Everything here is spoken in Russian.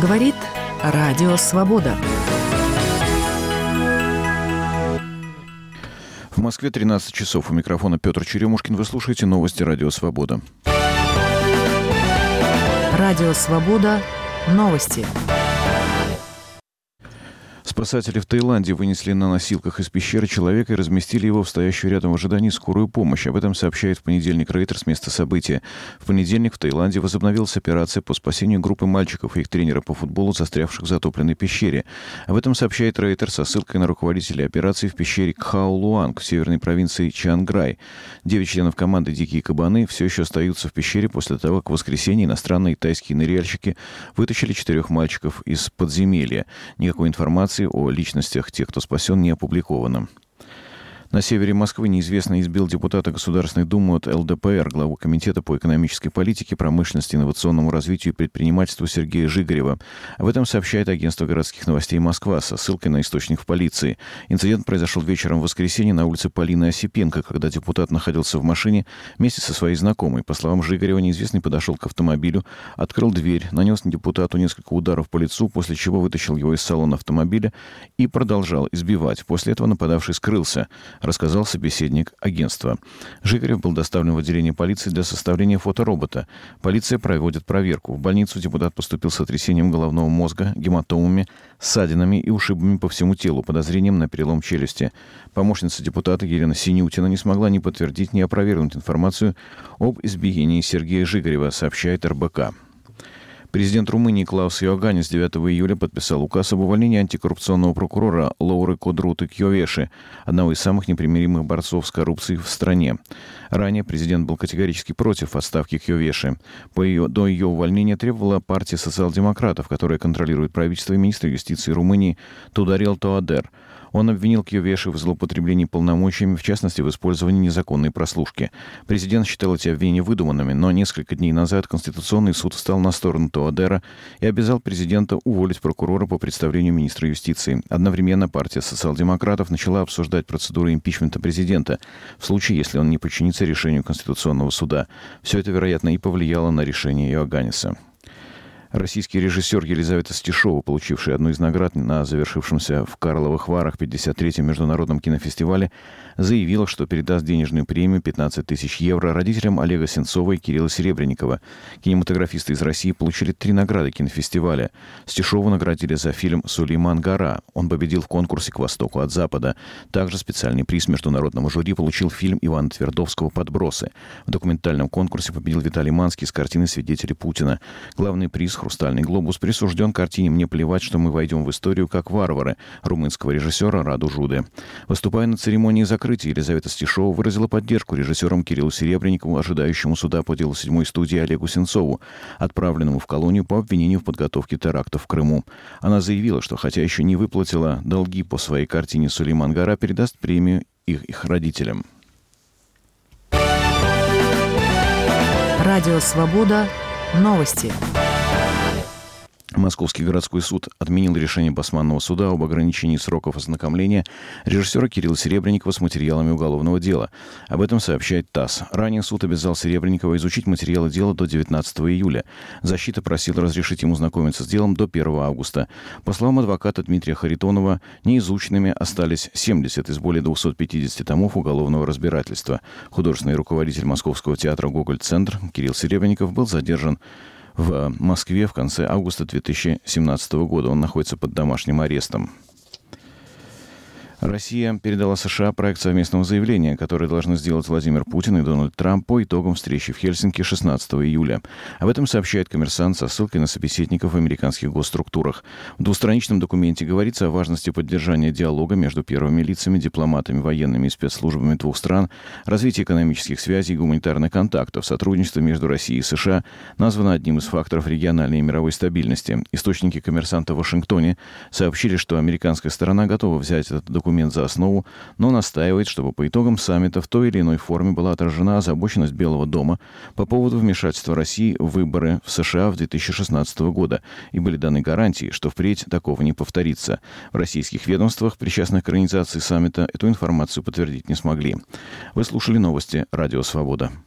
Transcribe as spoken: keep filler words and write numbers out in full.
Говорит Радио Свобода. В Москве тринадцать часов. У микрофона Петр Черемушкин. Вы слушаете новости Радио Свобода. Радио Свобода. Новости. Спасатели в Таиланде вынесли на носилках из пещеры человека и разместили его в стоящую рядом в ожидании скорую помощь. Об этом сообщает в понедельник Reuters с места события. В понедельник в Таиланде возобновилась операция по спасению группы мальчиков и их тренера по футболу, застрявших в затопленной пещере. Об этом сообщает Reuters со ссылкой на руководителя операции в пещере Кхаолуанг в северной провинции Чианграй. Девять членов команды «Дикие кабаны» все еще остаются в пещере после того, как в воскресенье иностранные тайские ныряльщики вытащили четырех мальчиков из подземелья. Никакой информации о личностях тех, кто спасен, не опубликовано. На севере Москвы неизвестный избил депутата Государственной Думы от эл дэ пэ эр, главу Комитета по экономической политике, промышленности, инновационному развитию и предпринимательству Сергея Жигарева. Об этом сообщает агентство городских новостей «Москва» со ссылкой на источник в полиции. Инцидент произошел вечером в воскресенье на улице Полины Осипенко, когда депутат находился в машине вместе со своей знакомой. По словам Жигарева, неизвестный подошел к автомобилю, открыл дверь, нанес депутату несколько ударов по лицу, после чего вытащил его из салона автомобиля и продолжал избивать. После этого нападавший скрылся, рассказал собеседник агентства. Жигарев был доставлен в отделение полиции для составления фоторобота. Полиция проводит проверку. В больницу депутат поступил с сотрясением головного мозга, гематомами, ссадинами и ушибами по всему телу, подозрением на перелом челюсти. Помощница депутата Елена Синютина не смогла ни подтвердить, ни опровергнуть информацию об избиении Сергея Жигарева, сообщает эр бэ ка. Президент Румынии Клаус Иоганнис девятого июля подписал указ об увольнении антикоррупционного прокурора Лауры Кодруты-Кьовеши, одного из самых непримиримых борцов с коррупцией в стране. Ранее президент был категорически против отставки Кьовеши. По ее, до ее увольнения требовала партия социал-демократов, которая контролирует правительство, и министр юстиции Румынии Тударел Тоадер. Он обвинил Кьовеши в злоупотреблении полномочиями, в частности, в использовании незаконной прослушки. Президент считал эти обвинения выдуманными, но несколько дней назад Конституционный суд встал на сторону Тоадера и обязал президента уволить прокурора по представлению министра юстиции. Одновременно партия социал-демократов начала обсуждать процедуру импичмента президента в случае, если он не подчинится решению Конституционного суда. Все это, вероятно, и повлияло на решение Иоганниса. Российский режиссер Елизавета Стешова, получившая одну из наград на завершившемся в Карловых Варах пятьдесят третьем международном кинофестивале, заявила, что передаст денежную премию пятнадцать тысяч евро родителям Олега Сенцова и Кирилла Серебренникова. Кинематографисты из России получили три награды кинофестиваля. Стешову наградили за фильм «Сулейман Гора». Он победил в конкурсе «К востоку от запада». Также специальный приз международного жюри получил фильм Ивана Твердовского «Подбросы». В документальном конкурсе победил Виталий Манский с картиной «Свидетели Путина». Главный приз «Хрустальный глобус» присужден картине «Мне плевать, что мы войдем в историю как варвары» румынского режиссера Раду Жуде. Выступая на церемонии закрытия, Елизавета Стешова выразила поддержку режиссерам Кириллу Серебренникову, ожидающему суда по делу седьмой студии Олегу Сенцову, отправленному в колонию по обвинению в подготовке терактов в Крыму. Она заявила, что хотя еще не выплатила долги по своей картине «Сулейман Гора», передаст премию их, их родителям. Радио Свобода. Новости. Московский городской суд отменил решение Басманного суда об ограничении сроков ознакомления режиссера Кирилла Серебренникова с материалами уголовного дела. Об этом сообщает ТАСС. Ранее суд обязал Серебренникова изучить материалы дела до девятнадцатого июля. Защита просила разрешить ему знакомиться с делом до первого августа. По словам адвоката Дмитрия Харитонова, неизученными остались семьдесят из более двухсот пятидесяти томов уголовного разбирательства. Художественный руководитель Московского театра «Гоголь-центр» Кирилл Серебренников был задержан в Москве в конце августа две тысячи семнадцатого года. Он находится под домашним арестом. Россия передала США проект совместного заявления, которое должны сделать Владимир Путин и Дональд Трамп по итогам встречи в Хельсинки шестнадцатого июля. Об этом сообщает «Коммерсант» со ссылкой на собеседников в американских госструктурах. В двустраничном документе говорится о важности поддержания диалога между первыми лицами, дипломатами, военными и спецслужбами двух стран, развития экономических связей и гуманитарных контактов. Сотрудничество между Россией и США названо одним из факторов региональной и мировой стабильности. Источники «Коммерсанта» в Вашингтоне сообщили, что американская сторона готова взять этот документ за основу, но настаивает, чтобы по итогам саммита в той или иной форме была отражена озабоченность Белого дома по поводу вмешательства России в выборы в США в две тысячи шестнадцатого года и были даны гарантии, что впредь такого не повторится. В российских ведомствах, причастных к организации саммита, эту информацию подтвердить не смогли. Вы слушали новости Радио Свобода.